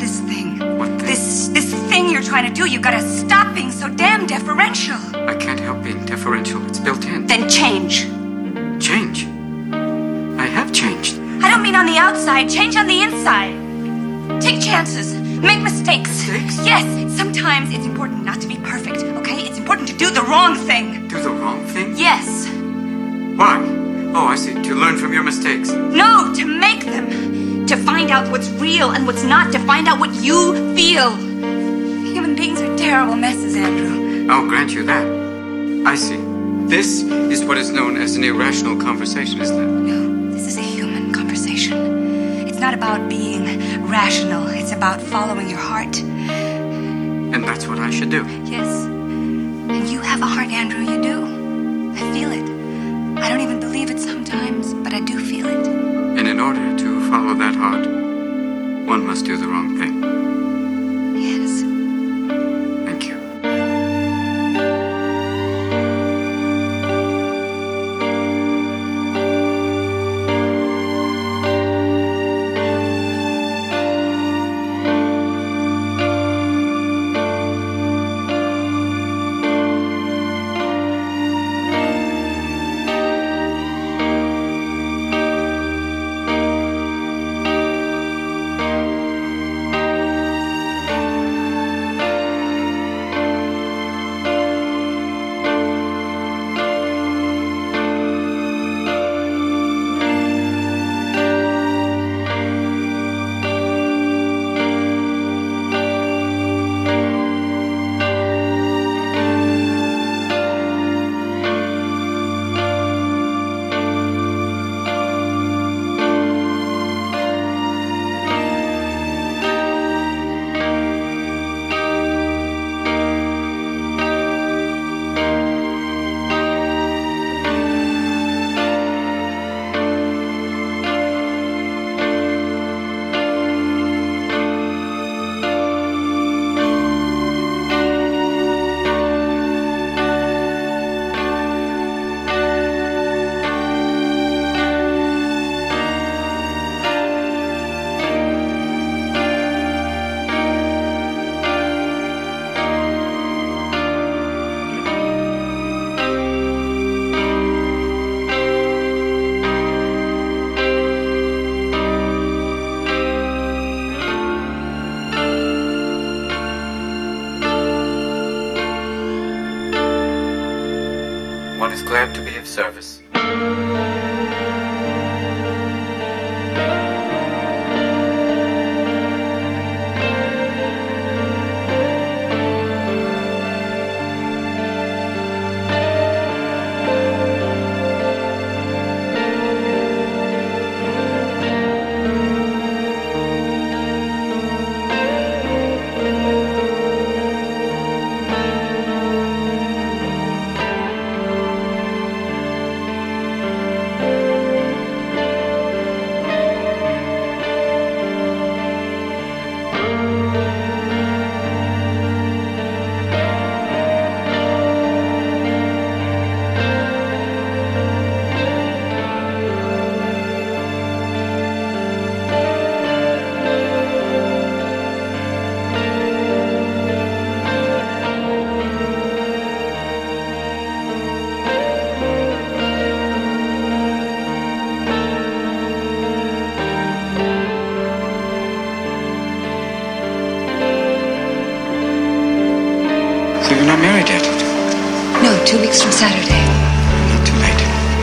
this thing. What thing? This thing you're trying to do. You gotta stop being so damn deferential. I can't help being deferential. It's built in. Then change. Change? I have changed. I don't mean on the outside. Change on the inside. Take chances. Make mistakes. Mistakes? Yes. Sometimes it's important not to be perfect, okay? It's important to do the wrong thing. Do the wrong thing? Yes. Why? Oh, I see. To learn from your mistakes. No, to make them. To find out what's real and what's not. To find out what you feel. Human beings are terrible messes, Andrew. I'll grant you that. I see. This is what is known as an irrational conversation, isn't it? No, this is a human conversation. It's not about being rational. It's about following your heart. And that's what I should do. Yes. And you have a heart, Andrew. You do. I feel it. I don't even believe it sometimes, but I do feel it. And in order to follow that heart, one must do the wrong thing. Yes. Thank you. One is glad to be of service. So you're not married yet? No, 2 weeks from Saturday. Not too late.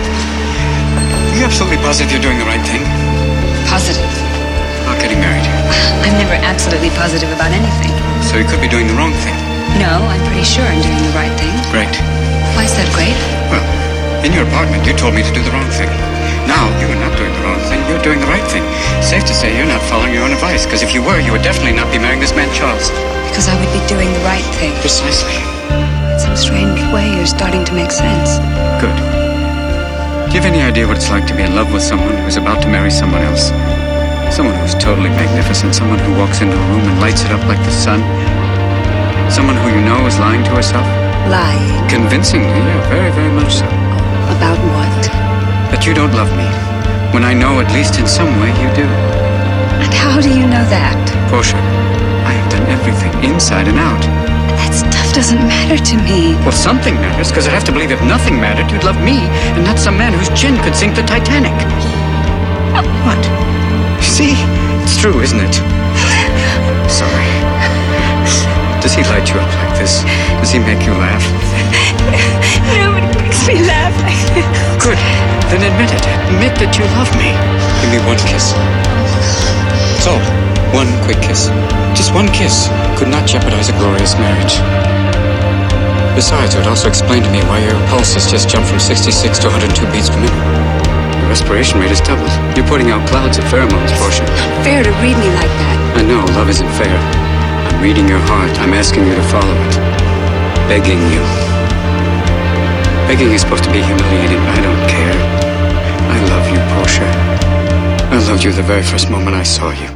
Are you absolutely positive you're doing the right thing? Positive. About getting married. I'm never absolutely positive about anything. So you could be doing the wrong thing. No, I'm pretty sure I'm doing the right thing. Great. Why is that great? Well, in your apartment, you told me to do the wrong thing. Now, you are not doing the wrong thing. You're doing the right thing. Safe to say you're not following your own advice, because if you were, you would definitely not be marrying this man, Charles. Because I would be doing the right thing. Precisely. In some strange way, you're starting to make sense. Good. Do you have any idea what it's like to be in love with someone who's about to marry someone else? Someone who's totally magnificent. Someone who walks into a room and lights it up like the sun. Someone who you know is lying to herself. Lying? Convincingly, yeah, very, very much so. About what? That you don't love me. When I know, at least in some way, you do. And how do you know that? Portia, everything, inside and out. That stuff doesn't matter to me. Well, something matters, because I'd have to believe if nothing mattered, you'd love me, and not some man whose chin could sink the Titanic. What? See? It's true, isn't it? Sorry. Does he light you up like this? Does he make you laugh? Nobody makes me laugh. Good. Then admit it. Admit that you love me. Give me one kiss. That's all. One quick kiss. Just one kiss could not jeopardize a glorious marriage. Besides, it would also explain to me why your pulse has just jumped from 66 to 102 beats per minute. Your respiration rate has doubled. You're putting out clouds of pheromones, Portia. Fair to read me like that. I know, love isn't fair. I'm reading your heart. I'm asking you to follow it. Begging you. Begging is supposed to be humiliating, but I don't care. I love you, Portia. I loved you the very first moment I saw you.